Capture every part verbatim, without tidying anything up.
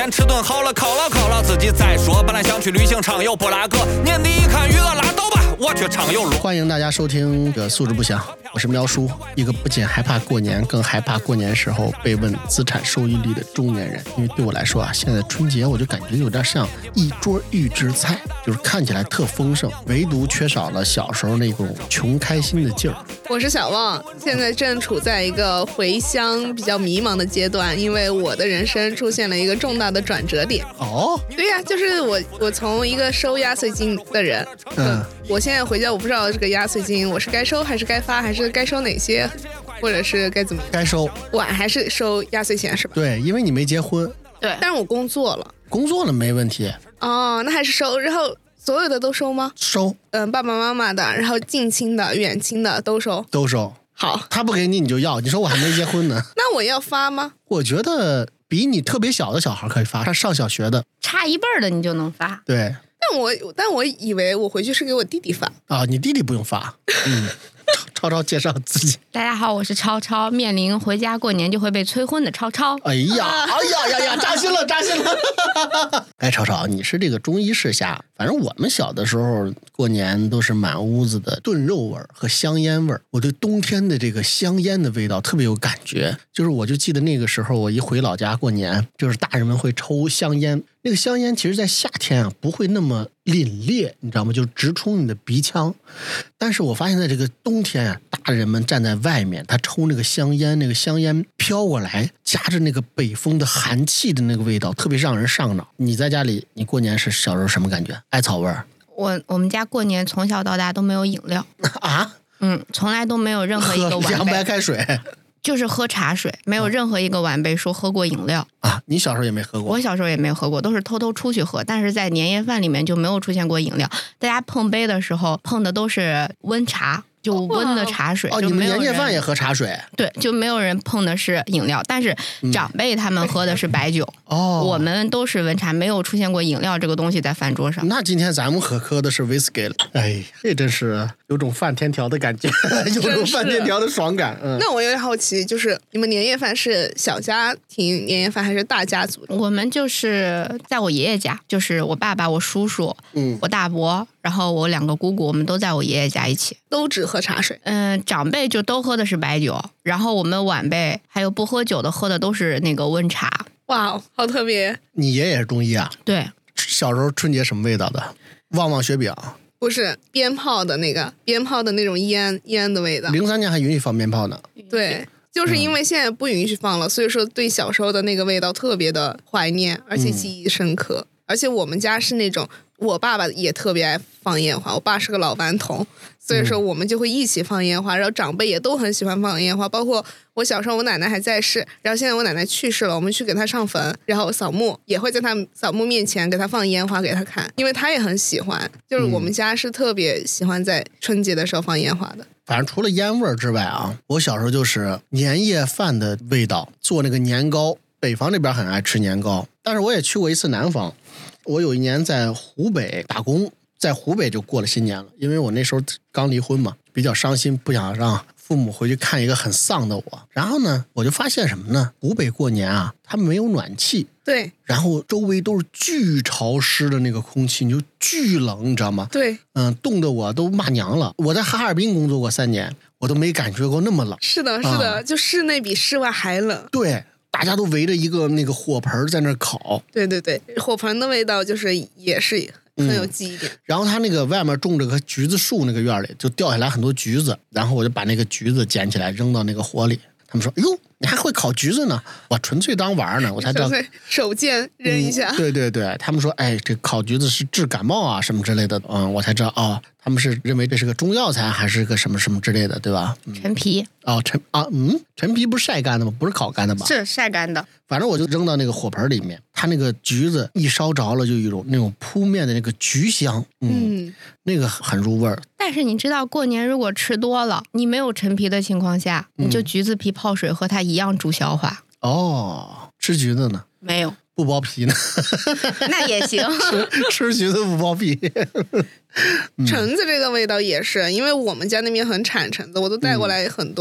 先吃顿好了，犒劳犒劳自己再说。本来想去旅行畅游布拉格，年底一看娱乐拉倒吧，我去畅游路。 欢迎大家收听这个素质不详，我是苗叔，一个不仅害怕过年，更害怕过年时候被问资产收益率的中年人。因为对我来说啊，现在春节我就感觉有点像一桌预制菜，就是看起来特丰盛，唯独缺少了小时候那种穷开心的劲儿。 我是小旺，现在正处在一个回乡比较迷茫的阶段，因为我的人生出现了一个重大的转折点。 哦， 对呀、啊，就是我，我从一个收压岁金的人，嗯，我现在回家，我不知道这个压岁金我是该收还是该发，还是该收哪些，或者是该怎么？ 该收， 晚还是收压岁钱是吧？ 对，因为你没结婚。 对，但是我工作了。 工作了没问题。 哦，那还是收，然后。所有的都收吗？ 收， 嗯，爸爸妈妈的，然后近亲的、远亲的都收， 都收。 好， 他不给你你就要，你说我还没结婚呢。 那我要发吗？ 我觉得比你特别小的小孩可以发，他上小学的， 差一辈的你就能发。 对， 但我但我以为我回去是给我弟弟发啊，你弟弟不用发。嗯。超超介绍自己。 大家好，我是超超，面临回家过年就会被催婚的超超。 哎呀，哎呀呀呀，扎心了，扎心了。哎，超超，你是这个中医世家，反正我们小的时候过年都是满屋子的炖肉味和香烟味儿。我对冬天的这个香烟的味道特别有感觉，就是我就记得那个时候我一回老家过年，就是大人们会抽香烟。那个香烟其实在夏天啊不会那么凛冽，你知道吗？就直冲你的鼻腔。但是我发现在这个冬天啊，大人们站在外面，他抽那个香烟，那个香烟飘过来，夹着那个北风的寒气的那个味道，特别让人上脑。你在家里，你过年是小时候什么感觉？艾草味儿？ 我我们家过年从小到大都没有饮料啊， 嗯，从来都没有任何一个晚辈喝凉白开水。 就是喝茶水，没有任何一个晚辈说喝过饮料啊！你小时候也没喝过？ 我小时候也没有喝过，都是偷偷出去喝。但是在年夜饭里面就没有出现过饮料，大家碰杯的时候碰的都是温茶，就温的茶水。 哦，你们年夜饭也喝茶水？ 对，就没有人碰的是饮料，但是长辈他们喝的是白酒。 哦、 嗯，我们都是温茶，没有出现过饮料这个东西在饭桌上。 那今天咱们喝喝的是 whisky 了，哎，这真是有种饭天条的感觉，有种饭天条的爽感。嗯， 那我有点好奇，就是你们年夜饭是小家庭年夜饭还是大家族？ 我们就是在我爷爷家，就是我爸爸、我叔叔、嗯，我大伯，然后我两个姑姑，我们都在我爷爷家一起， 都只喝茶水。 嗯，长辈就都喝的是白酒，然后我们晚辈还有不喝酒的喝的都是那个温茶。 哇，好特别！ 你爷爷是中医啊？ 对。 小时候春节什么味道的？旺旺雪饼？ 不是，鞭炮的那个鞭炮的那种烟烟的味道。 零三年还允许放鞭炮呢。 对，就是因为现在不允许放了，嗯、所以说对小时候的那个味道特别的怀念，而且记忆深刻。嗯、而且我们家是那种，我爸爸也特别爱放烟花，我爸是个老顽童，所以说我们就会一起放烟花，然后长辈也都很喜欢放烟花，包括我小时候我奶奶还在世，然后现在我奶奶去世了，我们去给她上坟，然后扫墓也会在她扫墓面前给她放烟花给她看，因为她也很喜欢，就是我们家是特别喜欢在春节的时候放烟花的。 反正除了烟味之外啊，我小时候就是年夜饭的味道，做那个年糕，北方那边很爱吃年糕，但是我也去过一次南方。我有一年在湖北打工，在湖北就过了新年了，因为我那时候刚离婚嘛，比较伤心，不想让父母回去看一个很丧的我。然后呢，我就发现什么呢？湖北过年啊，他们没有暖气， 对， 然后周围都是巨潮湿的那个空气，你就巨冷，你知道吗？ 对， 嗯，冻得我都骂娘了。我在哈尔滨工作过三年，我都没感觉过那么冷。 是的，是的，啊、就室内比室外还冷。 对。大家都围着一个那个火盆在那烤， 对对对，火盆的味道就是也是很有记忆点。 嗯、然后他那个外面种着个橘子树，那个院里就掉下来很多橘子，然后我就把那个橘子捡起来扔到那个火里。他们说：“哎呦，你还会烤橘子呢？”我纯粹当玩呢，我才知道。 手贱扔一下、 嗯。对对对，他们说：“哎，这烤橘子是治感冒啊，什么之类的。”嗯，我才知道哦，他们是认为这是个中药材，还是个什么什么之类的，对吧？ 嗯、陈皮。 哦，陈啊，嗯，陈皮不是晒干的吗？不是烤干的吧？ 是晒干的。 反正我就扔到那个火盆里面，它那个橘子一烧着了，就有一种那种扑面的那个橘香，嗯，嗯那个很入味儿。 但是你知道，过年如果吃多了，你没有陈皮的情况下，你就橘子皮泡水和它一样助消化。 哦，吃橘子呢？ 没有。 不剥皮呢？ 那也行。 吃吃橘子不剥皮。 橙子这个味道也是，因为我们家那边很产橙子，我都带过来很多。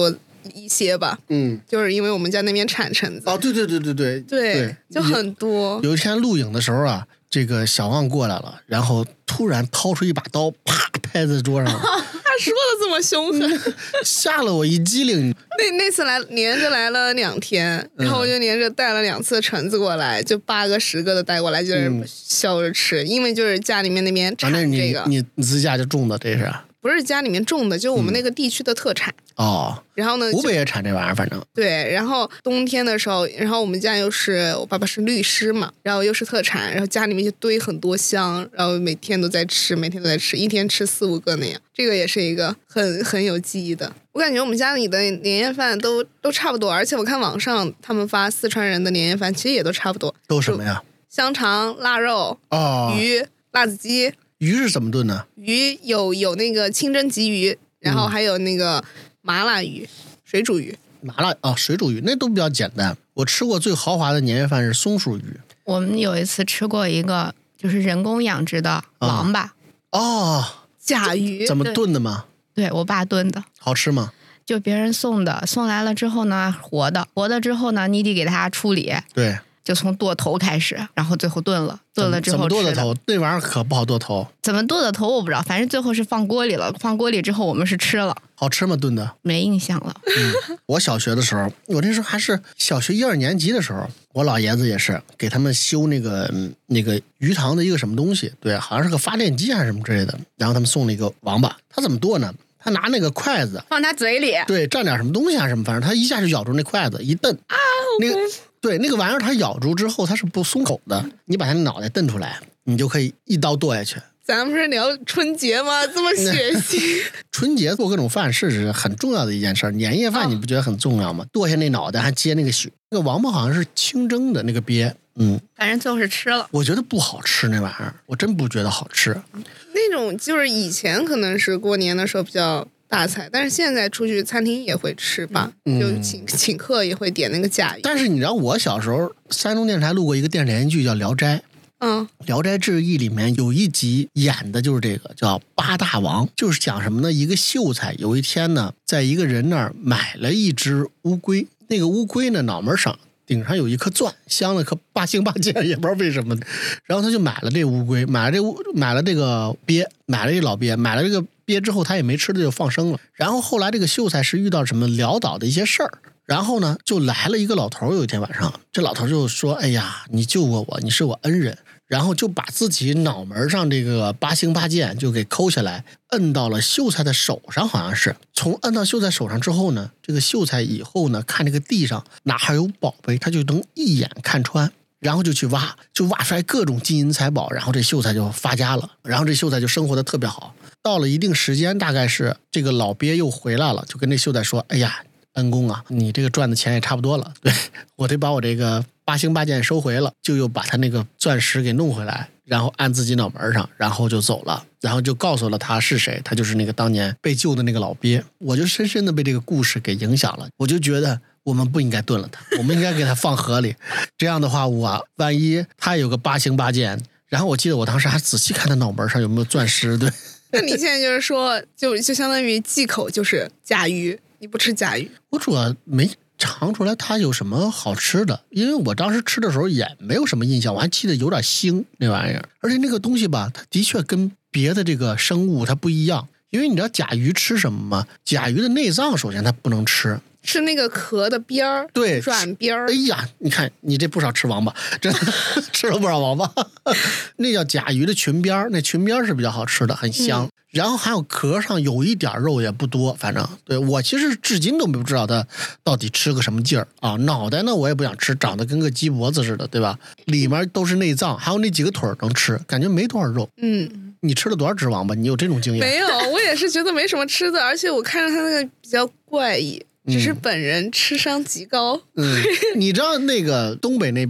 一些吧。 嗯， 就是因为我们家那边产橙子。 哦，对对对对对对，就很多。 有一天录影的时候啊，这个小旺过来了，然后突然掏出一把刀，啪拍在桌上。 他说的这么凶狠， 吓了我一激灵。 那那次来连着来了两天，然后我就连着带了两次橙子过来，就八个十个的带过来，就是削着吃。嗯、因为就是家里面那边产这个， 啊、你你你自家就种的，这是？ 不是家里面种的，就我们那个地区的特产。 嗯、哦。 然后呢， 湖北也产这玩意儿，反正。 对，然后冬天的时候，然后我们家又是我爸爸是律师嘛，然后又是特产，然后家里面就堆很多箱，然后每天都在吃，每天都在吃，一天吃四五个那样。这个也是一个很很有记忆的。我感觉我们家里的年夜饭都都差不多，而且我看网上他们发四川人的年夜饭，其实也都差不多。 都什么呀？ 香肠、腊肉、 哦、 鱼、辣子鸡。 鱼是怎么炖呢？ 鱼有有那个清蒸鲫鱼，然后还有那个麻辣鱼、水煮鱼。 麻辣啊、哦，水煮鱼那都比较简单。我吃过最豪华的年夜饭是松鼠鱼。 我们有一次吃过一个就是人工养殖的王八。 哦， 甲鱼。 怎么炖的吗？ 对，我爸炖的。 好吃吗？ 就别人送的，送来了之后呢，活的，活的之后呢，你得给它处理。 对。 就从剁头开始，然后最后炖了，炖了之后怎么剁的头？那玩意儿可不好剁头。 怎么剁的头我不知道，反正最后是放锅里了。放锅里之后我们是吃了。 好吃吗？炖的？ 没印象了。 嗯，我小学的时候，我那时候还是小学一二年级的时候，我老爷子也是给他们修那个那个鱼塘的一个什么东西，对，好像是个发电机还是什么之类的。然后他们送了一个王八，他怎么剁呢？他拿那个筷子放他嘴里， 对，蘸点什么东西啊什么，反正他一下就咬住那筷子，一蹬啊， 那个对那个玩意儿，它咬住之后它是不松口的，你把它脑袋蹬出来，你就可以一刀剁下去。 咱们不是聊春节吗？这么血腥。 春节做各种饭是很重要的一件事，年夜饭你不觉得很重要吗？哦、剁下那脑袋还接那个血，那个王八好像是清蒸的那个鳖，嗯， 反正最后是吃了。 我觉得不好吃那玩意儿，我真不觉得好吃。 那种就是以前可能是过年的时候比较大菜，但是现在出去餐厅也会吃吧，嗯、就请请客也会点那个甲鱼。 但是你知道我小时候山东电视台录过一个电视连续剧叫《聊斋》。 嗯， 《聊斋志异》里面有一集演的就是这个，叫八大王，就是讲什么呢？一个秀才有一天呢，在一个人那儿买了一只乌龟，那个乌龟呢脑门上顶上有一颗钻，镶了颗八星八箭，也不知道为什么。然后他就买了这乌龟，买了这乌，买了这个鳖，买了这老鳖，买了这个鳖之后，他也没吃的就放生了。然后后来这个秀才是遇到什么潦倒的一些事儿。然后呢，就来了一个老头，有一天晚上，这老头就说：“哎呀，你救过我，你是我恩人。”然后就把自己脑门上这个八星八箭就给抠下来，摁到了秀才的手上，好像是。从摁到秀才手上之后呢，这个秀才以后呢，看这个地上哪还有宝贝，他就能一眼看穿，然后就去挖，就挖出来各种金银财宝，然后这秀才就发家了，然后这秀才就生活的特别好。到了一定时间，大概是这个老鳖又回来了，就跟这秀才说：“哎呀，恩公啊，你这个赚的钱也差不多了，对，我得把我这个八星八箭收回了。”就又把他那个钻石给弄回来，然后按自己脑门上，然后就走了，然后就告诉了他是谁，他就是那个当年被救的那个老鳖。我就深深的被这个故事给影响了，我就觉得我们不应该炖了他，我们应该给他放河里。这样的话，我万一他有个八星八箭，然后我记得我当时还仔细看他脑门上有没有钻石，对。 那你现在就是说，就就相当于忌口就是甲鱼。你不吃甲鱼？ 我主要没尝出来它有什么好吃的，因为我当时吃的时候也没有什么印象，我还记得有点腥那玩意儿。而且那个东西吧，它的确跟别的这个生物它不一样，因为你知道甲鱼吃什么吗？甲鱼的内脏首先它不能吃， 是那个壳的边儿， 对， 软边儿。 哎呀，你看你这不少吃王八，真的吃了不少王八。那叫甲鱼的裙边，那裙边是比较好吃的，很香。嗯，然后还有壳上有一点肉也不多，反正对我其实至今都不知道它到底吃个什么劲儿啊。脑袋呢我也不想吃，长得跟个鸡脖子似的，对吧？里面都是内脏，还有那几个腿能吃，感觉没多少肉。 嗯， 你吃了多少只王八？你有这种经验？ 没有，我也是觉得没什么吃的，而且我看着它那个比较怪异。只是本人吃伤极高。 嗯，你知道那个东北那边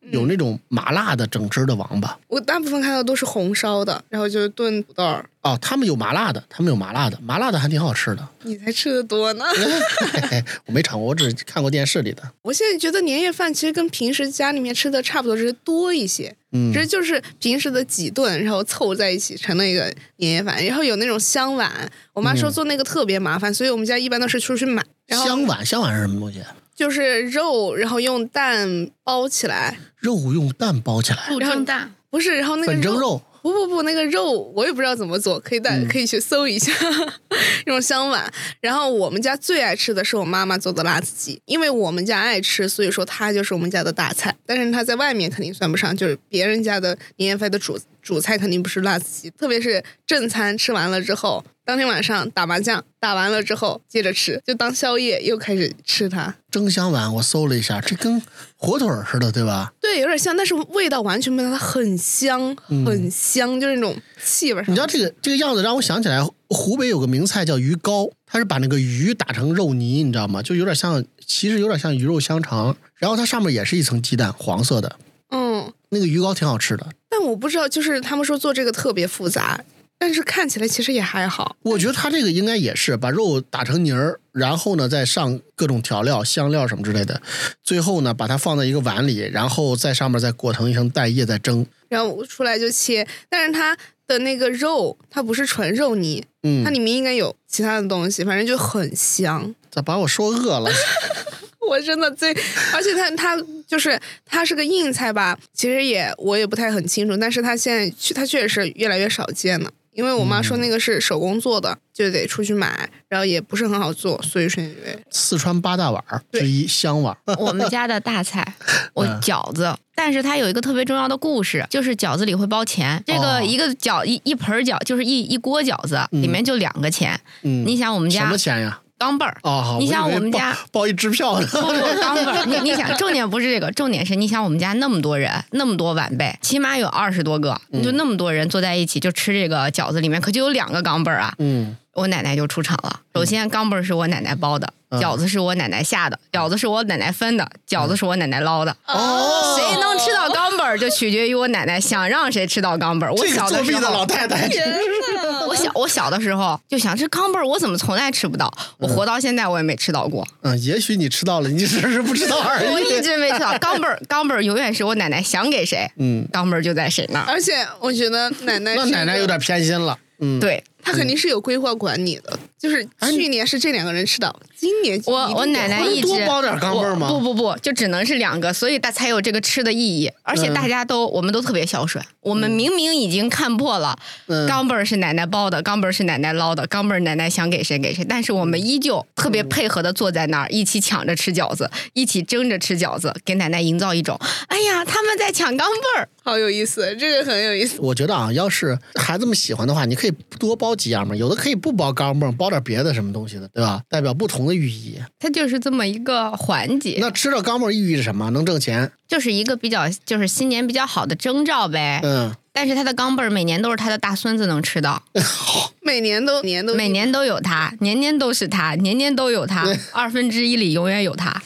有那种麻辣的整只的王八。 我大部分看到都是红烧的，然后就是炖土豆。 哦，他们有麻辣的，他们有麻辣的，麻辣的还挺好吃的。 你才吃的多呢。 我没尝过，我只看过电视里的。 我现在觉得年夜饭其实跟平时家里面吃的差不多，只是多一些。 嗯， 其实就是平时的几顿，然后凑在一起成了一个年夜饭。然后有那种香碗，我妈说做那个特别麻烦，嗯、所以我们家一般都是出去买。 香碗，香碗是什么东西？ 就是肉，然后用蛋包起来。 肉用蛋包起来？ 肉蒸蛋？ 不是，然后那个粉蒸肉。 不不不，那个肉我也不知道怎么做，可以带、嗯、可以去搜一下用香碗。然后我们家最爱吃的是我妈妈做的辣子鸡，因为我们家爱吃，所以说它就是我们家的大菜。但是它在外面肯定算不上，就是别人家的年夜饭的主主菜肯定不是辣子鸡，特别是正餐吃完了之后，当天晚上打麻将，打完了之后接着吃，就当宵夜又开始吃它。 蒸香碗我搜了一下，这跟火腿似的，对吧？ 对，有点像，但是味道完全不一样，它很香，很香，嗯、就是那种气味。 你知道这个这个样子让我想起来，湖北有个名菜叫鱼糕，它是把那个鱼打成肉泥，你知道吗？就有点像，其实有点像鱼肉香肠，然后它上面也是一层鸡蛋，黄色的。 嗯， 那个鱼糕挺好吃的。 但我不知道，就是他们说做这个特别复杂。但是看起来其实也还好， 我觉得它这个应该也是把肉打成泥儿，然后呢再上各种调料、香料什么之类的，最后呢把它放在一个碗里，然后在上面再裹成一层蛋液再蒸， 然后出来就切。但是它的那个肉它不是纯肉泥，嗯，它里面应该有其他的东西，反正就很香。 咋把我说饿了？ 我真的最，而且它它就是它是个硬菜吧，其实也我也不太很清楚，但是它现在它确实是越来越少见了。因为我妈说那个是手工做的，嗯、就得出去买，然后也不是很好做，所以说四川八大碗之一香碗。 我们家的大菜，我饺子，但是它有一个特别重要的故事，就是饺子里会包钱。这个一个饺、哦、一一盆饺就是一一锅饺子，里面就两个钱。嗯，你想我们家什么钱呀？ 钢镚儿哦， 你想我们家包一支票的， 不不钢镚儿，你你想重点不是这个，重点是你想我们家那么多人，那么多晚辈，起码有二十多个，你就那么多人坐在一起就吃这个饺子，里面可就有两个钢镚儿啊。嗯，我奶奶就出场了。首先钢镚儿是我奶奶包的，饺子是我奶奶下的，饺子是我奶奶分的，饺子是我奶奶捞的。哦，谁能吃到钢镚儿就取决于我奶奶想让谁吃到钢镚儿。我小的时候， 这个作弊的老太太， 我小我小的时候就想，这钢镚儿我怎么从来吃不到？我活到现在我也没吃到过。 嗯，也许你吃到了，你只是不知道而已。 我一直没吃到钢镚儿，钢镚儿永远是我奶奶想给谁，嗯，钢镚儿就在谁那儿。 而且我觉得奶奶那奶奶有点偏心了。嗯， 对， 他肯定是有规划管你的，就是去年是这两个人吃到，今年我我奶奶一直多包点钢镚吗？ 不不不，就只能是两个，所以它才有这个吃的意义。而且大家都、嗯、我们都特别孝顺，我们明明已经看破了，嗯、钢镚是奶奶包的，钢镚是奶奶捞的，钢镚奶奶想给谁给谁，但是我们依旧特别配合的坐在那儿，一起抢着吃饺子，一起争着吃饺子，给奶奶营造一种，哎呀，他们在抢钢镚， 好有意思，这个很有意思。 我觉得啊，要是孩子们喜欢的话，你可以多包几样嘛，有的可以不包钢镚，包点别的什么东西的，对吧？代表不同的寓意。 它就是这么一个环节。 那吃到钢镚寓意是什么？能挣钱， 就是一个比较，就是新年比较好的征兆呗。嗯。但是他的钢镚每年都是他的大孙子能吃到， 每年都年都每年都有他，年年都是他，年年都有他，二分之一里永远有他。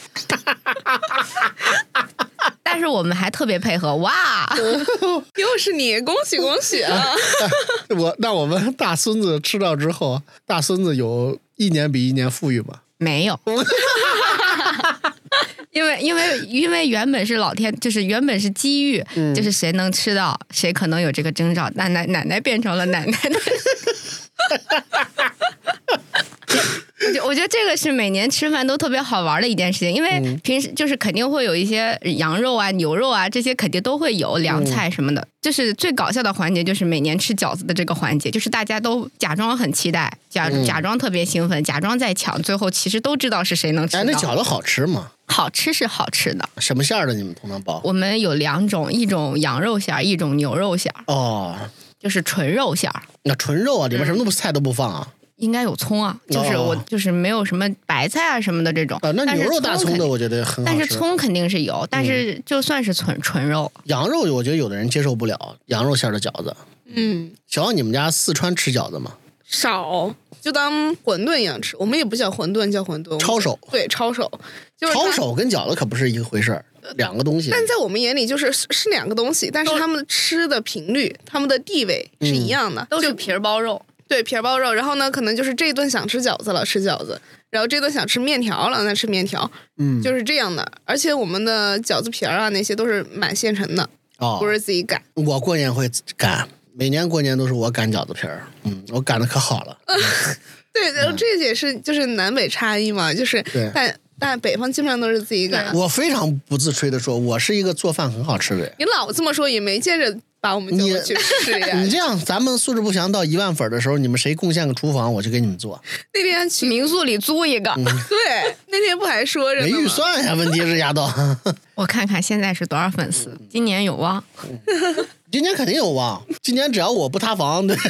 但是我们还特别配合，哇！ 又是你，恭喜恭喜啊！ 我那我们大孙子吃到之后，大孙子有一年比一年富裕吗？ 没有。因为因为因为原本是老天，就是原本是机遇，嗯、就是谁能吃到，谁可能有这个征兆。奶奶奶奶变成了奶奶的。我觉我觉得这个是每年吃饭都特别好玩的一件事情，因为平时就是肯定会有一些羊肉啊、牛肉啊这些肯定都会有凉菜什么的。就是最搞笑的环节就是每年吃饺子的这个环节，就是大家都假装很期待，假假装特别兴奋，假装在抢，最后其实都知道是谁能吃到。 哎，那饺子好吃吗？ 好吃是好吃的。 什么馅儿的你们通常包？ 我们有两种，一种羊肉馅儿，一种牛肉馅儿。 哦， 就是纯肉馅儿。 那纯肉啊，里面什么都不菜都不放啊？ 应该有葱啊，就是我就是没有什么白菜啊什么的这种。 啊，那牛肉大葱的我觉得很好吃。 但是葱肯定是有，但是就算是纯纯肉， 羊肉我觉得有的人接受不了羊肉馅的饺子。嗯，小王，你们家四川吃饺子吗？ 少，就当馄饨一样吃。我们也不叫馄饨，叫馄饨。 抄手。 对，抄手。就是抄手跟饺子可不是一个回事儿，两个东西。 但在我们眼里就是是两个东西，但是他们吃的频率、他们的地位是一样的， 嗯、都是皮儿包肉。 对，皮儿包肉。然后呢，可能就是这一顿想吃饺子了，吃饺子；然后这顿想吃面条了，那吃面条。 嗯， 就是这样的。而且我们的饺子皮儿啊，那些都是买现成的， 哦， 不是自己擀。 我过年会擀，每年过年都是我擀饺子皮儿。嗯，我擀的可好了。 对，然后这也是就是南北差异嘛，就是但但北方基本上都是自己擀。 我非常不自吹的说，我是一个做饭很好吃的人。 你老这么说，也没见着把我们叫过去吃呀。 你这样，咱们素质不详到一万粉的时候，你们谁贡献个厨房，我就给你们做。 那天去民宿里租一个。 嗯、 对，那天不还说着呢吗？ 没预算呀，问题是丫头。 我看看现在是多少粉丝，今年有望。 今年肯定有望，今年只要我不塌房，对。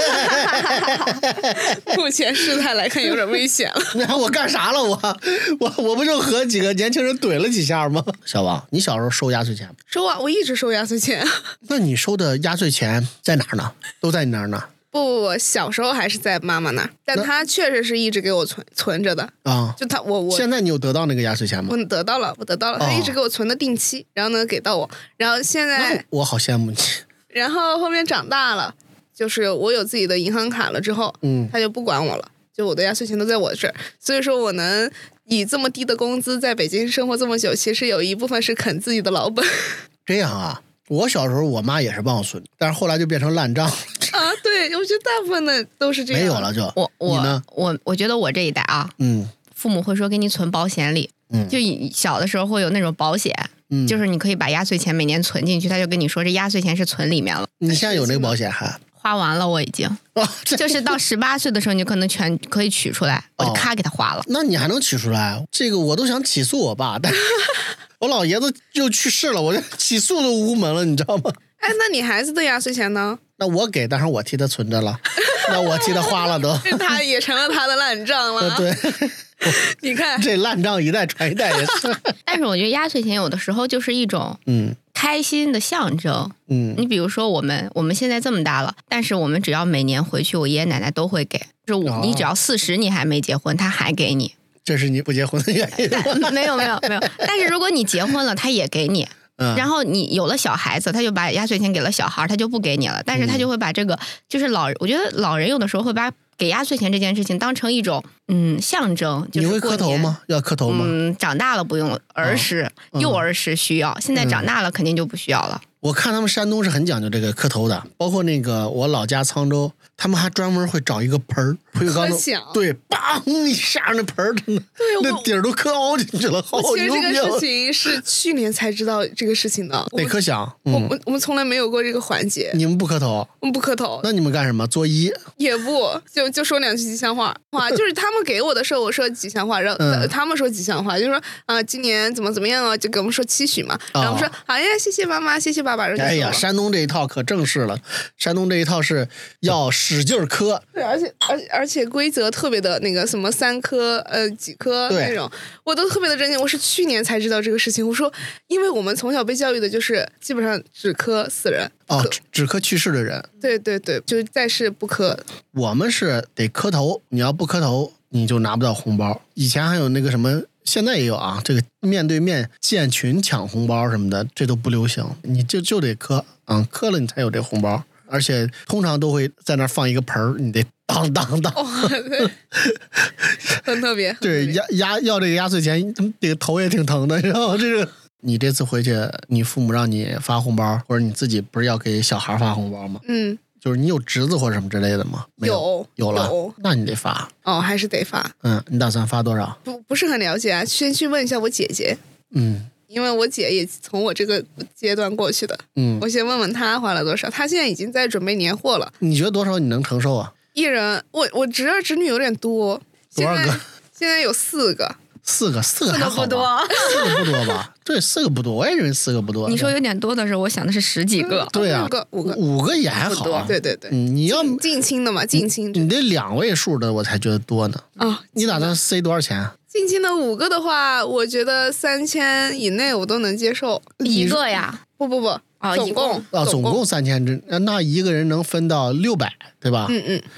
目前事态来看有点危险了。 你看我干啥了？我我我不就和几个年轻人怼了几下吗？小王，你小时候收压岁钱吗？ 收啊，我一直收压岁钱。 那你收的压岁钱在哪儿呢？都在你那儿呢？ 不不不，小时候还是在妈妈那儿，但她确实是一直给我存存着的啊。 就她我我现在你有得到那个压岁钱吗？ 我得到了，我得到了，她一直给我存的定期，然后呢给到我，然后现在我好羡慕你。 然后后面长大了，就是我有自己的银行卡了之后， 嗯， 他就不管我了，就我的压岁钱都在我这儿，所以说我能以这么低的工资在北京生活这么久，其实有一部分是啃自己的老本。 这样啊，我小时候我妈也是帮我存，但是后来就变成烂账了。 啊，对，我觉得大部分的都是这样。 没有了就。 我我你呢？ 我我觉得我这一代啊， 嗯， 父母会说给你存保险里， 嗯， 就小的时候会有那种保险。嗯，就是你可以把压岁钱每年存进去，他就跟你说这压岁钱是存里面了。 你现在有那个保险还？ 花完了，我已经，哦、就是到十八岁的时候，你可能全可以取出来，我就咔给他花了。 哦、那你还能取出来？这个我都想起诉我爸，但我老爷子就去世了，我起诉都无门了，你知道吗？ 哎，那你孩子的压岁钱呢？ 那我给，但是我替他存着了，那我替他花了都， 他也成了他的烂账了。 对。 你看这烂账一代传一代也是。 但是我觉得压岁钱有的时候就是一种嗯开心的象征。嗯，你比如说我们我们现在这么大了，但是我们只要每年回去，我爷爷奶奶都会给。就是我、哦、你只要四十，你还没结婚，他还给你。 这是你不结婚的原因吗？ 没有没有没有。但是如果你结婚了，他也给你。嗯、然后你有了小孩子，他就把压岁钱给了小孩，他就不给你了。但是他就会把这个，嗯、就是老，我觉得老人有的时候会把给压岁钱这件事情当成一种嗯象征。就是、 你会磕头吗？要磕头吗？ 嗯，长大了不用，儿时、哦、幼儿时需要，现在长大了肯定就不需要了。 嗯、我看他们山东是很讲究这个磕头的，包括那个我老家沧州，他们还专门会找一个盆儿，会有刚对，梆一下那盆儿，那底儿都磕凹进去了，好牛逼！ 其实这个事情是去年才知道这个事情的， 得磕响。 嗯、我们我们从来没有过这个环节。 你们不磕头？ 我们不磕头。 那你们干什么？作揖？ 也不，就就说两句吉祥话。话就是他们给我的时候，我说吉祥话，然后、嗯、他们说吉祥话，就说啊、呃，今年怎么怎么样啊，就给我们说期许嘛。然后我们说，哎、哦、呀，谢谢妈妈，谢谢爸爸。 哎呀，山东这一套可正式了，山东这一套是要使劲磕。 对，而且而且而且规则特别的那个什么三颗呃几颗那种，我都特别的震惊。我是去年才知道这个事情。我说，因为我们从小被教育的就是基本上只磕死人。 哦，只磕去世的人。 对对对，就是在世不磕。 我们是得磕头，你要不磕头，你就拿不到红包。以前还有那个什么，现在也有啊，这个面对面建群抢红包什么的，这都不流行，你就就得磕，嗯，磕了你才有这红包。而且通常都会在那放一个盆儿，你得当当当， 哦、对很特别。 对，压压要这个压岁钱，这个头也挺疼的，然后这个。你这次回去，你父母让你发红包，或者你自己不是要给小孩发红包吗？嗯，就是你有侄子或者什么之类的吗？没有，有了有，那你得发哦，还是得发。 嗯，你打算发多少？ 不不是很了解啊，先去问一下我姐姐。 嗯， 因为我姐也从我这个阶段过去的。嗯，我先问问她花了多少，她现在已经在准备年货了。 你觉得多少你能承受啊？ 一人，我我侄儿侄女有点多， 多少个？ 现在有四个。 四个，四个还好吧？ 不多， 四个不多吧？对，四个不多，我也认为四个不多。 你说有点多的时候，我想的是十几个。 嗯、对啊， 五个，五个， 五个也还好、啊。 对对对， 嗯、你要近亲的嘛，近亲。 你得两位数的，我才觉得多呢。 啊、哦， 你打算塞多少钱？ 近亲的五个的话，我觉得三千以内我都能接受。 一个呀？ 不不不， 哦， 总共啊，总共三千只，那一个人能分到六百，对吧？ 嗯嗯。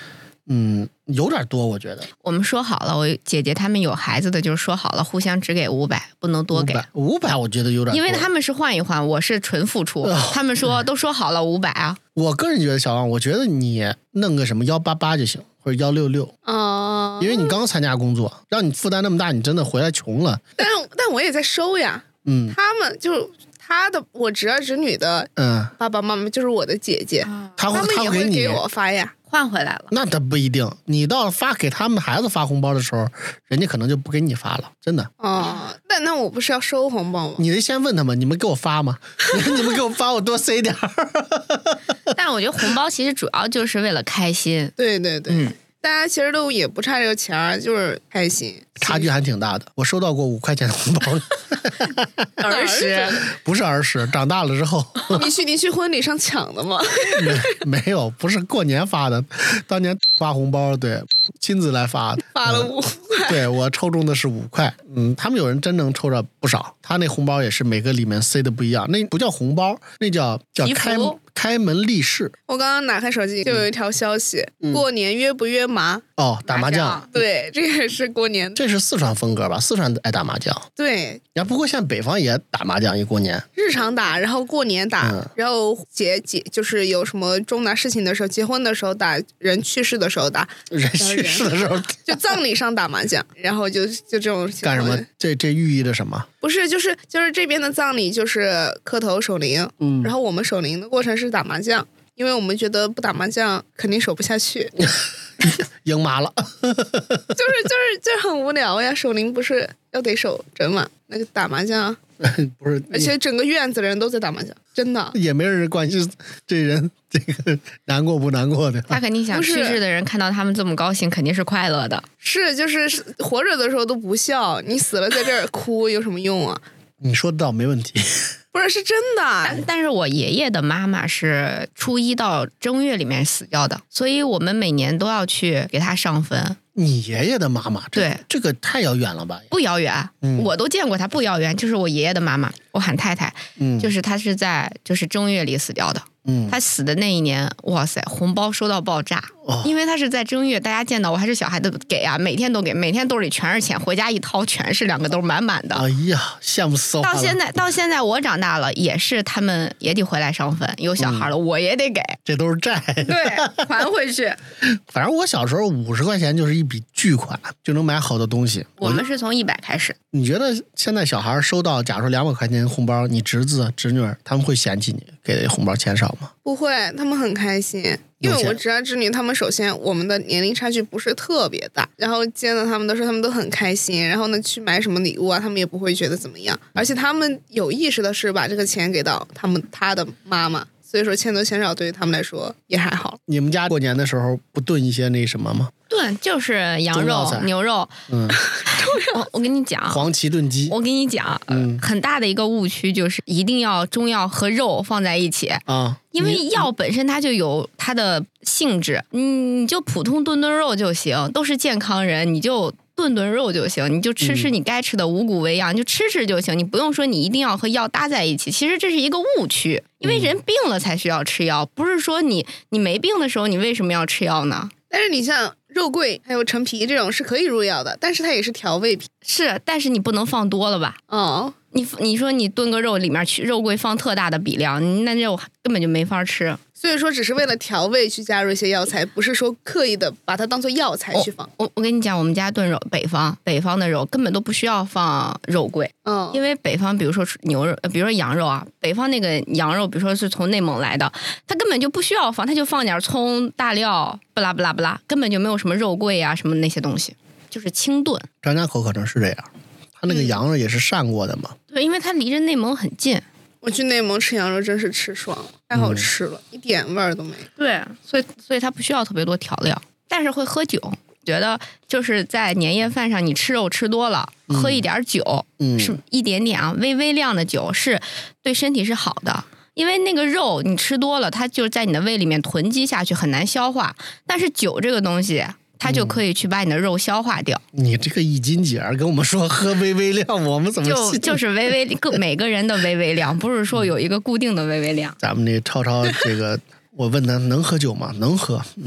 嗯，有点多，我觉得。 我们说好了，我姐姐他们有孩子的，就是说好了，互相只给五百，不能多给。 五百，我觉得有点多。 因为他们是换一换，我是纯付出。哦、他们说都说好了五百啊。 我个人觉得小王，我觉得你弄个什么幺八八就行，或者幺六六。 哦。 因为你刚参加工作，让你负担那么大，你真的回来穷了。 但但我也在收呀。 嗯。 他们就。他的我侄儿侄女的嗯爸爸妈妈就是我的姐姐，嗯、 他会他们也会给我发呀， 换回来了。 那他不一定，你到发给他们孩子发红包的时候，人家可能就不给你发了，真的。 哦，那那我不是要收红包吗？ 你得先问他们，你们给我发吗？你们给我发，我多塞点儿。 但我觉得红包其实主要就是为了开心。 对对对。嗯，大家其实都也不差这个钱儿，就是开心。 差距还挺大的，我收到过五块钱的红包。 儿时不是儿时，长大了之后。 你去你去婚礼上抢的吗？ 没没有，不是过年发的，当年发红包，对，亲自来发的， 发了五块。 嗯、对我抽中的是五块，嗯，他们有人真能抽着不少，他那红包也是每个里面塞的不一样，那不叫红包，那叫叫开开门立式。 我刚刚打开手机就有一条消息，嗯、过年约不约麻？ 哦，打麻将。 对，这也是过年。 这是四川风格吧？四川爱打麻将。 对。 呀，不过像北方也打麻将，一过年。 日常打，然后过年打，嗯、然后结结就是有什么重大事情的时候，结婚的时候打，人去世的时候打。 人去世的时候。 就葬礼上打麻将，然后就就这种情况。 干什么？这这寓意的什么？ 不是，就是就是这边的葬礼就是磕头守灵，嗯，然后我们守灵的过程是打麻将。因为我们觉得不打麻将肯定守不下去， 赢麻了， 就是就是就很无聊呀。守灵不是要得守着嘛，那个打麻将不是， 而且整个院子的人都在打麻将，真的也没人关心这人这个难过不难过的。 他肯定想去世的人看到他们这么高兴，肯定是快乐的。 是，就是活着的时候都不笑，你死了在这儿哭有什么用啊？ 你说得到没问题。 不是，是真的。 但, 但是我爷爷的妈妈是初一到正月里面死掉的，所以我们每年都要去给她上坟。 你爷爷的妈妈？ 对， 这个太遥远了吧？ 不遥远，嗯、我都见过她，不遥远。就是我爷爷的妈妈，我喊太太，嗯、就是她是在就是正月里死掉的。嗯，他死的那一年，哇塞，红包收到爆炸，哦、因为他是在正月，大家见到我还是小孩都给啊，每天都给，每天兜里全是钱，回家一掏全是两个兜满满的。 哎呀，羡慕死我了！ 到现在，到现在我长大了，也是他们也得回来上坟，有小孩了，嗯、我也得给， 这都是债， 对，还回去。 反正我小时候五十块钱就是一笔巨款，就能买好多东西。 我们是从一百开始。 你觉得现在小孩收到，假如说两百块钱红包，你侄子侄女他们会嫌弃你给的红包钱少吗？ 不会，他们很开心，因为我侄儿侄女他们首先我们的年龄差距不是特别大，然后见到他们的时候他们都很开心，然后呢去买什么礼物啊他们也不会觉得怎么样，而且他们有意识的是把这个钱给到他们他的妈妈，所以说钱多钱少对于他们来说也还好。 你们家过年的时候不炖一些那什么吗？ 炖就是羊肉牛肉。嗯，我我跟你讲， 黄芪炖鸡。 我跟你讲，嗯，很大的一个误区就是一定要中药和肉放在一起啊，因为药本身它就有它的性质，你你就普通炖炖肉就行，都是健康人，你就炖炖肉就行，你就吃吃你该吃的，五谷为养，你就吃吃就行，你不用说你一定要和药搭在一起。其实这是一个误区，因为人病了才需要吃药，不是说你你没病的时候你为什么要吃药呢？ 但是你像肉桂还有陈皮这种是可以入药的，但是它也是调味品。 是，但是你不能放多了吧？哦，你你说你炖个肉里面去肉桂放特大的比量，那肉根本就没法吃。 所以说只是为了调味去加入一些药材，不是说刻意的把它当做药材去放。 我我跟你讲，我们家炖肉，北方北方的肉根本都不需要放肉桂，嗯，因为北方比如说牛肉，比如说羊肉啊，北方那个羊肉，比如说是从内蒙来的，它根本就不需要放，它就放点葱、大料，不拉不拉不拉，根本就没有什么肉桂啊什么那些东西，就是清炖。 张家口可能是这样，它那个羊肉也是涮过的嘛。 嗯、对，因为它离着内蒙很近。 我去内蒙吃羊肉真是吃爽了，太好吃了，嗯、一点味儿都没有。 对，所以所以它不需要特别多调料，但是会喝酒。觉得就是在年夜饭上，你吃肉吃多了，嗯、喝一点酒，嗯、是一点点啊，微微量的酒是对身体是好的。因为那个肉你吃多了，它就在你的胃里面囤积下去，很难消化。但是酒这个东西，它就可以去把你的肉消化掉。 嗯、你这个一斤姐儿跟我们说喝微微量，我们怎么就就是微微个每个人的微微量，不是说有一个固定的微微量。 咱们那超超这个，我问他能喝酒吗？能喝，嗯，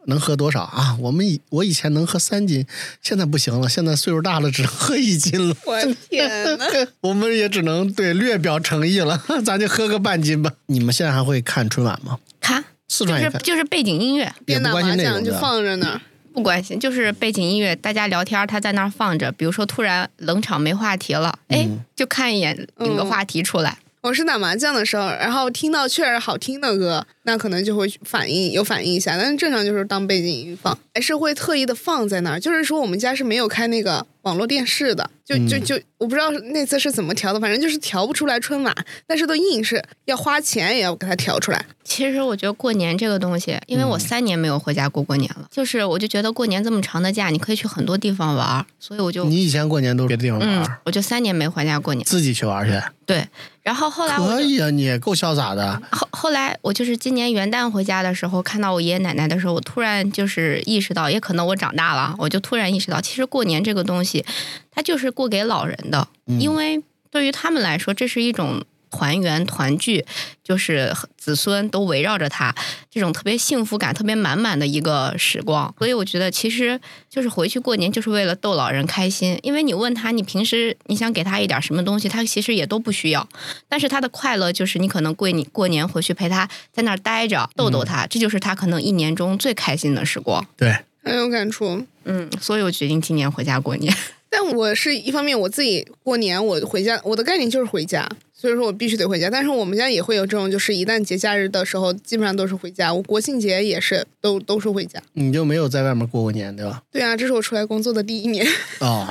能喝多少啊？我们以我以前能喝三斤，现在不行了，现在岁数大了，只能喝一斤了。 我天哪！ 我们也只能对略表诚意了，咱就喝个半斤吧。你们现在还会看春晚吗？ 看， 四川也看， 就是就是背景音乐， 边打麻将就放着呢。 不关心，就是背景音乐，大家聊天，他在那儿放着。比如说突然冷场没话题了，哎、嗯，就看一眼，引个话题出来。 嗯我是打麻将的时候，然后听到确实好听的歌，那可能就会反应有反应一下，但是正常就是当背景音放，还是会特意的放在那儿。就是说我们家是没有开那个网络电视的，就就就我不知道那次是怎么调的，反正就是调不出来春晚，但是都硬是要花钱也要给它调出来。 其实我觉得过年这个东西，因为我三年没有回家过过年了，嗯、就是我就觉得过年这么长的假，你可以去很多地方玩，所以我就你以前过年都是别的地方玩、嗯， 我就三年没回家过年， 自己去玩去。 对，然后后来我可以啊，你也够潇洒的。 后后来我就是今年元旦回家的时候，看到我爷爷奶奶的时候，我突然就是意识到，也可能我长大了，我就突然意识到，其实过年这个东西，它就是过给老人的，嗯、因为对于他们来说，这是一种团圆团聚，就是子孙都围绕着他，这种特别幸福感特别满满的一个时光。所以我觉得其实就是回去过年就是为了逗老人开心，因为你问他你平时你想给他一点什么东西，他其实也都不需要，但是他的快乐就是你可能过你过年回去陪他在那儿待着逗逗他、嗯、这就是他可能一年中最开心的时光。 对， 很有感触。 嗯，所以我决定今年回家过年。 但我是一方面我自己过年我回家，我的概念就是回家，所以说我必须得回家。但是我们家也会有这种，就是一旦节假日的时候基本上都是回家，我国庆节也是都都是回家。 你就没有在外面过过年对吧？ 对啊，这是我出来工作的第一年。 哦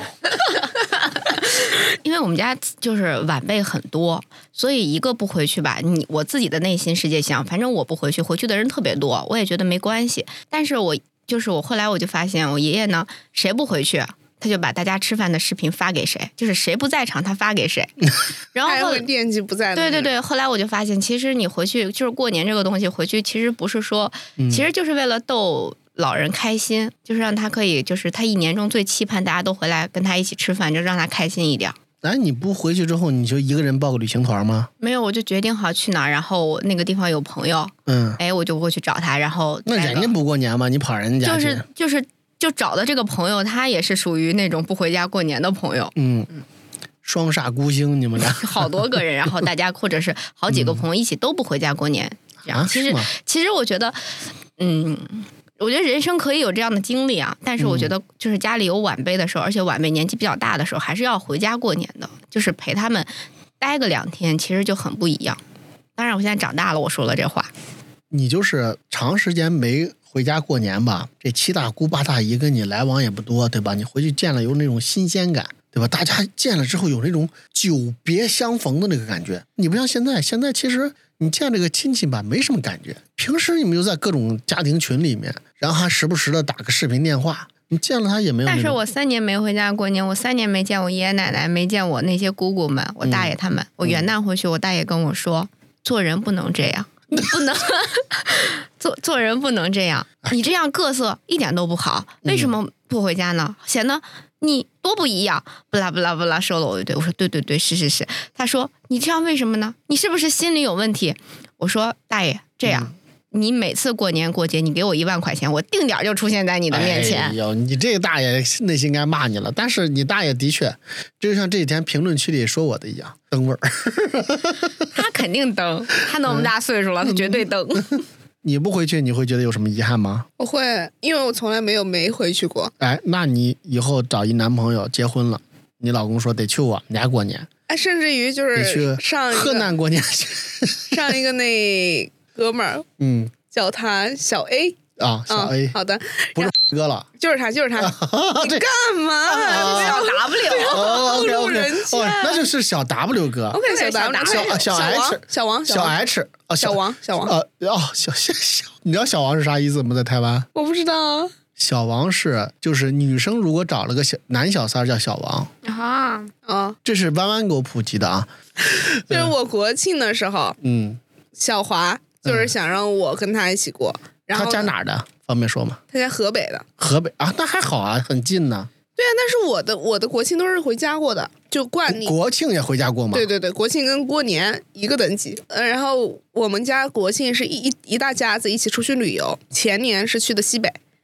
因为我们家就是晚辈很多，所以一个不回去吧，你我自己的内心世界想，反正我不回去，回去的人特别多，我也觉得没关系。但是我就是我后来我就发现，我爷爷呢，谁不回去他就把大家吃饭的视频发给谁，就是谁不在场他发给谁，然后还会惦记不在的。 对对对，后来我就发现，其实你回去就是过年这个东西，回去其实不是说， 嗯、 其实就是为了逗老人开心，就是让他可以，就是他一年中最期盼大家都回来跟他一起吃饭，就让他开心一点。 哎，你不回去之后，你就一个人报个旅行团吗？ 没有，我就决定好去哪儿，然后那个地方有朋友， 嗯， 哎，我就过去找他，然后那人家不过年吗？你跑人家去？就是就是。就找的这个朋友，他也是属于那种不回家过年的朋友。 嗯，双煞孤星，你们俩好多个人，然后大家或者是好几个朋友一起都不回家过年。这样、 啊、 其实其实我觉得，嗯，我觉得人生可以有这样的经历啊，但是我觉得就是家里有晚辈的时候，而且晚辈年纪比较大的时候，还是要回家过年的，就是陪他们待个两天，其实就很不一样。当然，我现在长大了，我说了这话。 你就是长时间没回家过年吧，这七大姑八大姨跟你来往也不多，对吧？你回去见了有那种新鲜感，对吧？大家见了之后有那种久别相逢的那个感觉。你不像现在，现在其实你见这个亲戚吧没什么感觉，平时你们就在各种家庭群里面，然后还时不时的打个视频电话，你见了他也没有。 但是我三年没回家过年，我三年没见我爷爷奶奶，没见我那些姑姑们，我大爷他们、嗯、我元旦回去，我大爷跟我说，做人不能这样，你不能做做人不能这样，你这样各色一点都不好，为什么不回家呢？显得你多不一样，不啦不啦不啦，说了我一堆，我说对对对，是是是。他说你这样为什么呢？你是不是心里有问题？我说大爷这样、嗯、你每次过年过节你给我一万块钱，我定点就出现在你的面前。 哎呦，你这个大爷内心该骂你了，但是你大爷的确就像这几天评论区里说我的一样，蹬味儿。 他肯定蹬，他那么大岁数了、嗯、他绝对蹬。 你不回去你会觉得有什么遗憾吗？ 我会，因为我从来没有没回去过。 哎，那你以后找一男朋友结婚了，你老公说得去我们家过年， 哎，甚至于就是上河南过年上一个那哥们儿， 嗯， 叫他小 A 啊，小 A，、 嗯、好的， 不是哥了， 就是他，就是他，你干嘛？ 小 W， 哦 ，OK OK， 哦，那就是小 W 哥 ，OK， 小 W， 小小 H， 小王， 小 H， 哦， 小王，小王， 呃，哦，小小小，你知道小王是啥意思吗？在台湾， 我不知道。 小王是就是女生如果找了个小男小三叫小王啊啊， 这是弯弯给我普及的啊。 就是我国庆的时候， 嗯， 小华就是想让我跟他一起过。然后他家哪儿的？方便说吗？ 他家河北的。 河北啊，那还好啊，很近呢。 对啊，但是我的我的国庆都是回家过的，就惯例。 国庆也回家过吗？ 对对对，国庆跟过年一个等级。呃，然后我们家国庆是一一大家子一起出去旅游，前年是去的西北，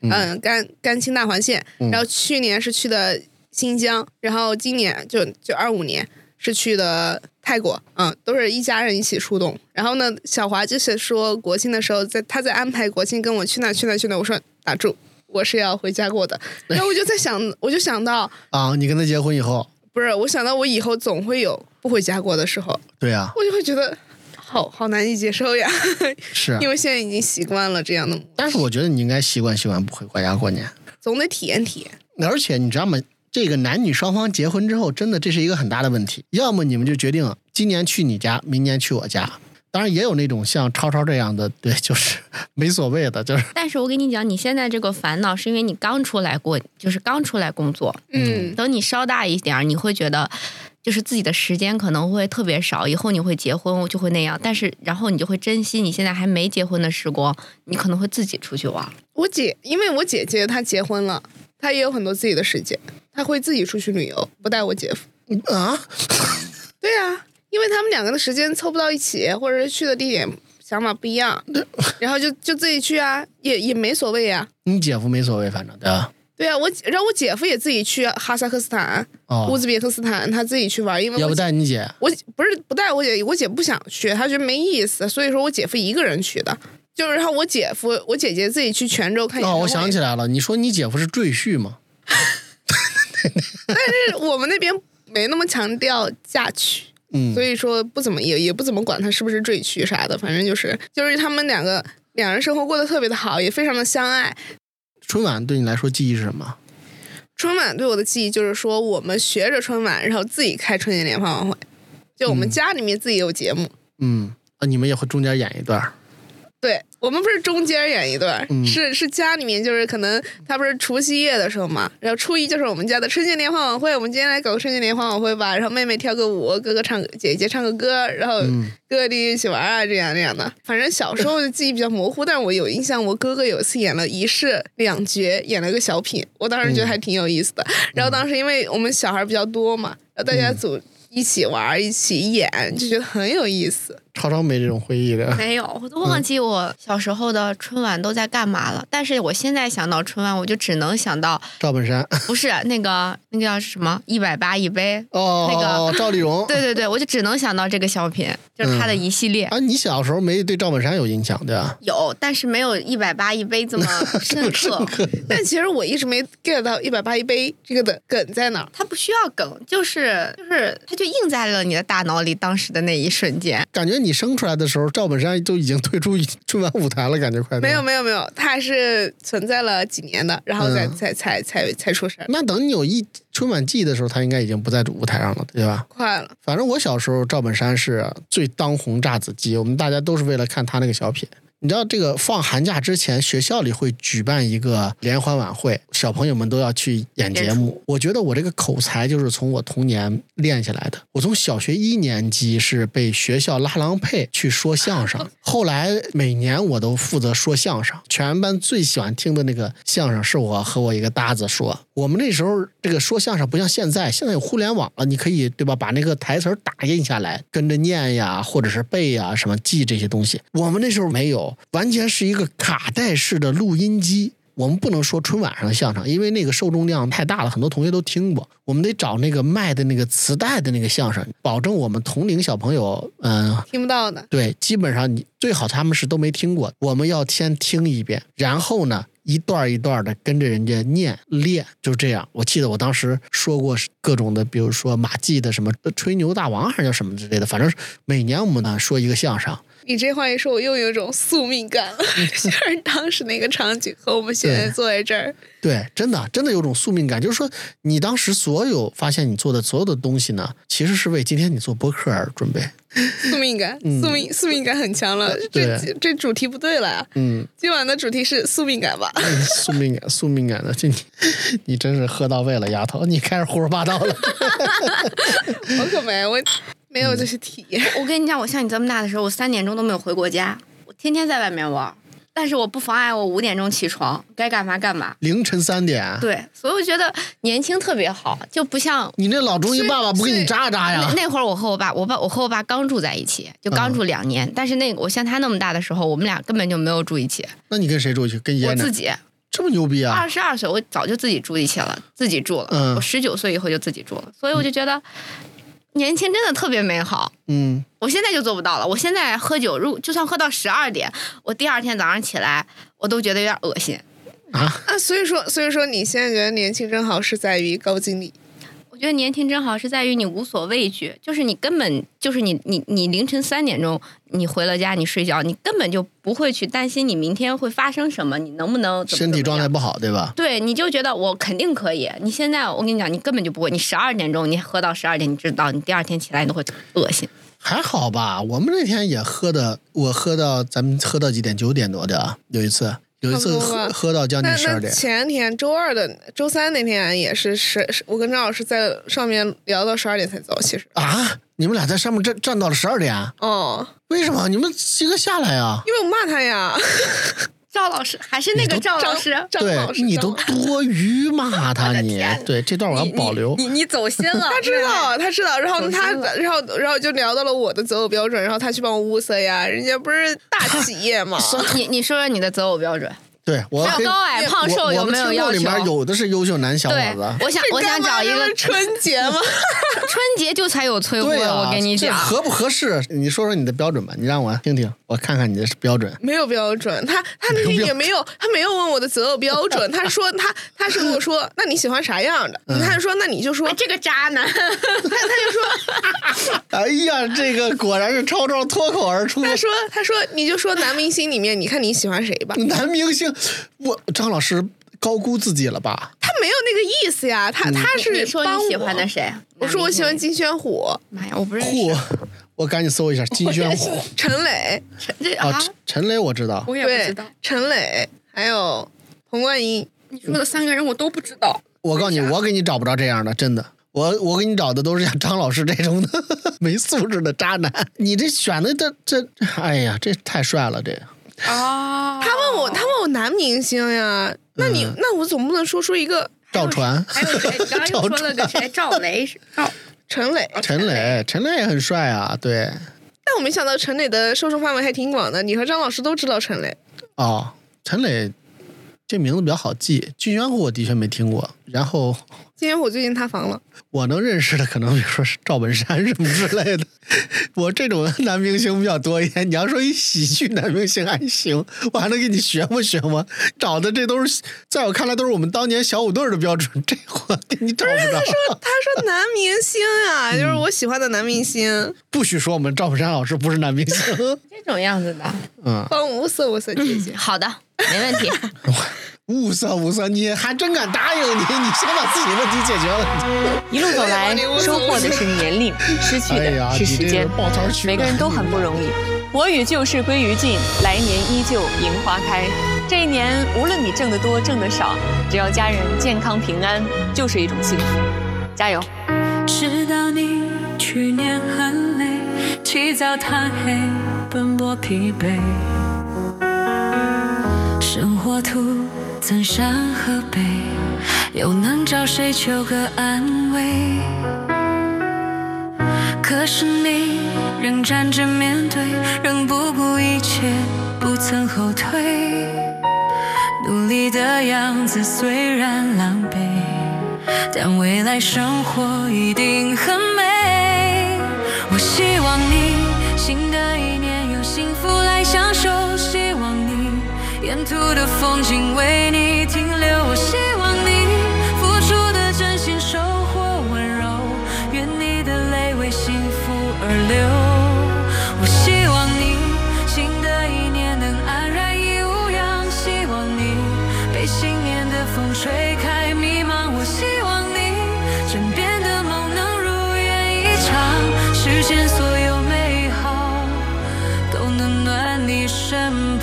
嗯，甘甘青大环线，然后去年是去的新疆，然后今年就就二五年是去的泰国，嗯，都是一家人一起出动。然后呢，小华就是说国庆的时候在他在安排国庆跟我去哪去哪去哪，我说打住，我是要回家过的。然后我就在想，我就想到啊，你跟他结婚以后， 不是我想到我以后总会有不回家过的时候， 对啊， 我就会觉得。好好难以接受呀， 是因为现在已经习惯了这样的模式。 但是我觉得你应该习惯习惯不回家过年， 总得体验体验。 而且你知道吗？这个男女双方结婚之后，真的这是一个很大的问题。要么你们就决定今年去你家，明年去我家。当然也有那种像超超这样的，对，就是没所谓的，就是。 但是我跟你讲，你现在这个烦恼是因为你刚出来过，就是刚出来工作。 嗯， 等你稍大一点，你会觉得。就是自己的时间可能会特别少，以后你会结婚就会那样，但是然后你就会珍惜你现在还没结婚的时光，你可能会自己出去玩。 我姐，因为我姐姐她结婚了，她也有很多自己的时间，她会自己出去旅游，不带我姐夫。 啊？ 对啊，因为他们两个的时间凑不到一起，或者是去的地点想法不一样，然后就就自己去啊，也也没所谓啊。 你姐夫没所谓，反正对吧？ 对啊，我让我姐夫也自己去哈萨克斯坦、哦、乌兹别克斯坦，他自己去玩，因为要不带你姐？ 我不是不带我姐，我姐不想去，她觉得没意思，所以说我姐夫一个人去的。就是让我姐夫、我姐姐自己去泉州看演唱会。 哦，我想起来了，你说你姐夫是赘婿吗？ 但是我们那边没那么强调嫁娶，嗯，所以说不怎么也也不怎么管他是不是赘婿啥的，反正就是就是他们两个两人生活过得特别的好，也非常的相爱。 春晚对你来说记忆是什么？ 春晚对我的记忆就是说，我们学着春晚，然后自己开春节联欢晚会，就我们家里面自己有节目。 嗯，啊，你们也会中间演一段？ 对，我们不是中间演一段，嗯、是是家里面就是可能他不是除夕夜的时候嘛，然后初一就是我们家的春节联欢晚会，我们今天来搞个春节联欢晚会吧，然后妹妹跳个舞，哥哥唱姐姐唱个歌，然后哥哥弟弟一起玩啊，这样这样的。反正小时候的记忆比较模糊，但是我有印象，我哥哥有一次演了一式两角，演了个小品，我当时觉得还挺有意思的。嗯、然后当时因为我们小孩比较多嘛，然后大家组。嗯一起玩一起演，就觉得很有意思。 超超没这种回忆的， 没有，我都忘记我小时候的春晚都在干嘛了。嗯、但是我现在想到春晚，我就只能想到赵本山， 不是那个那个叫什么一百八一杯哦， 那个赵丽蓉， 对对对，我就只能想到这个小品，就是他的一系列。 嗯、啊，你小时候没对赵本山有印象对吧？ 有，但是没有一百八一杯这么深刻。 但其实我一直没 get 到一百八一杯这个的梗在哪。 它不需要梗，就是就是它就印在了你的大脑里，当时的那一瞬间。 感觉你生出来的时候，赵本山都已经退出春晚舞台了，感觉快。 没有没有没有，他还是存在了几年的，然后再、嗯、才才才才出事。 那等你有一春晚记的时候，他应该已经不在舞台上了，对吧？ 快了。 反正我小时候，赵本山是最当红炸子鸡，我们大家都是为了看他那个小品。你知道这个放寒假之前，学校里会举办一个联欢晚会，小朋友们都要去演节目。我觉得我这个口才就是从我童年练下来的。我从小学一年级是被学校拉郎配去说相声，后来每年我都负责说相声。全班最喜欢听的那个相声是我和我一个搭子说。我们那时候这个说相声不像现在，现在有互联网了，你可以对吧，把那个台词打印下来，跟着念呀，或者是背呀，什么记这些东西。我们那时候没有。完全是一个卡带式的录音机，我们不能说春晚上的相声，因为那个受众量太大了，很多同学都听过。我们得找那个卖的那个磁带的那个相声，保证我们同龄小朋友，嗯、呃， 听不到的。对， 基本上你最好他们是都没听过，我们要先听一遍，然后呢，一段一段的跟着人家念练，就这样。我记得我当时说过各种的，比如说马季的什么吹牛大王还是叫什么之类的，反正每年我们呢说一个相声。 你这话一说，我又有一种宿命感了，就是当时那个场景和我们现在坐在这儿。 对，真的真的有种宿命感，就是说你当时所有发现你做的所有的东西呢，其实是为今天你做播客而准备。 宿命感，宿命、嗯、宿命感很强了。这这主题不对了呀。嗯，今晚的主题是宿命感吧？ 嗯、宿命感，宿命感的，这你你真是喝到位了，丫头，你开始胡说八道了。 我可没我。没有这些体验、 嗯。我跟你讲，我像你这么大的时候，我三点钟都没有回过家，我天天在外面玩，但是我不妨碍我五点钟起床，该干嘛干嘛。 凌晨三点。 对，所以我觉得年轻特别好，就不像你那老中医爸爸不给你扎扎呀。 那, 那会儿我和我爸，我爸我和我爸刚住在一起，就刚住两年，嗯、但是那个我像他那么大的时候，我们俩根本就没有住一起。 那你跟谁住一起？跟爷爷？ 我自己。 这么牛逼啊！ 二十二岁我早就自己住一起了，自己住了。 嗯、 我十九岁以后就自己住了，所以我就觉得年轻真的特别美好。 嗯， 我现在就做不到了。我现在喝酒，如就算喝到十二点，我第二天早上起来，我都觉得有点恶心。 啊啊，所以说，所以说你现在觉得年轻真好是在于高精力。 我觉得年轻真好是在于你无所畏惧，就是你根本就是你你你凌晨三点钟你回了家你睡觉，你根本就不会去担心你明天会发生什么，你能不能怎么身体状态不好，对吧？ 对，你就觉得我肯定可以。你现在我跟你讲，你根本就不会。你十二点钟你喝到十二点，你知道你第二天起来你都会恶心。 还好吧，我们那天也喝的，我喝到咱们喝到几点？九点多的，有一次。有一次喝喝到将近十二点。 前天周二的周三那天也是十，我跟张老师在上面聊到十二点才走。其实啊，你们俩在上面站站到了十二点？ 哦， 为什么？你们几个下来呀？ 因为我骂他呀。 赵老师还是那个赵老师， 对，你都多余骂他你，对这段我要保留。 你你, 你走心了， 他知道，他知道，然后他，然后然后就聊到了我的择偶标准，然后他去帮我物色呀，人家不是大企业嘛。 你你说说你的择偶标准。 对，我还有高矮胖瘦有没有要求？ 里面有的是优秀男小伙子。 我想我想找一个春节吗？ 春节就才有催婚， 啊、 我跟你讲， 合不合适？你说说你的标准吧，你让我听听，我看看你的标准。 没有标准，他他那天也没有，他没有问我的择偶标准，他说他他是跟我说，那你喜欢啥样的？嗯、他就说那你就说、 啊、这个渣男，他他就说， 哎呀，这个果然是超超脱口而出。 他说他说你就说男明星里面，你看你喜欢谁吧？ 男明星，我。张老师高估自己了吧？ 他没有那个意思呀，他、嗯、他是你说你喜欢的谁？ 我说我喜欢金宣虎。 妈呀，我不认识。 虎，我赶紧搜一下金宣虎。 陈磊， 陈这啊，陈磊我知道， 我也不知道。 陈磊还有彭冠英， 你说的三个人我都不知道。 我告诉你，我给你找不着这样的，真的。我我给你找的都是像张老师这种的没素质的渣男。你这选的这这，哎呀，这太帅了，这个。 啊、oh ！他问我，他问我男明星呀，那你、嗯、那我总不能说出一个赵传， 还有谁？你刚刚又说了个谁？赵雷是赵陈磊， 陈磊，陈磊也很帅啊，对。 但我没想到陈磊的受众范围还挺广的，你和张老师都知道陈磊。 哦，陈磊这名字比较好记，金宣虎我的确没听过，然后金宣虎最近塌房了。 我能认识的可能比如说是赵本山什么之类的，我这种男明星比较多一点。你要说一喜剧男明星还行，我还能给你学摸学摸。找的这都是在我看来都是我们当年小虎队的标准，这我给你找不着。 他说他说男明星啊、嗯，就是我喜欢的男明星。 不许说我们赵本山老师不是男明星， 这种样子的。 嗯， 帮我物色物色姐姐、 嗯。好的，没问题。 物色物色，你还真敢答应你？你先把自己问题解决了。 一路走来，收获的是年龄，失去的是时间。每个人都很不容易。我与旧事归于尽，来年依旧迎花开。这一年，无论你挣得多挣得少，只要家人健康平安，就是一种幸福。加油！ 知道你去年很累，起早贪黑，奔波疲惫，生活图增山河北，又能找谁求个安慰？可是你仍站着面对，仍不顾一切，不曾后退。努力的样子虽然狼狈，但未来生活一定很美。我希望你新的一年有幸福来享受，希望你沿途的风景为你停留，我希望你付出的真心收获温柔，愿你的泪为幸福而流。我希望你新的一年能安然亦无恙，希望你被新年的风吹开迷茫，我希望你枕边的梦能如愿以偿，世间所有美好都能暖你身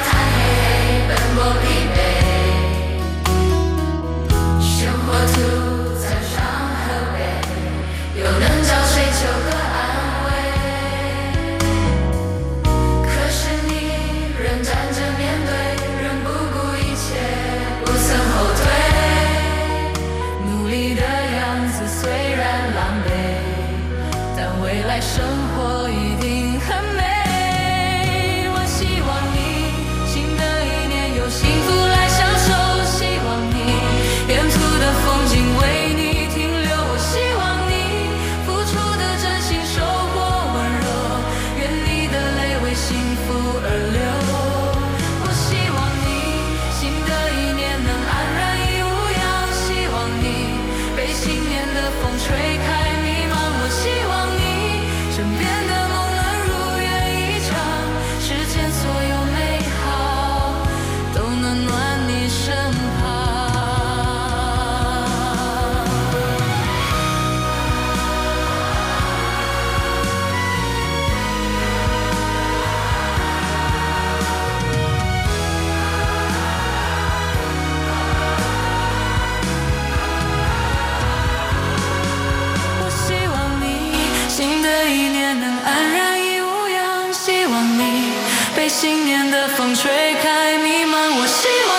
旁。to 被信念的风吹开，弥漫我希望。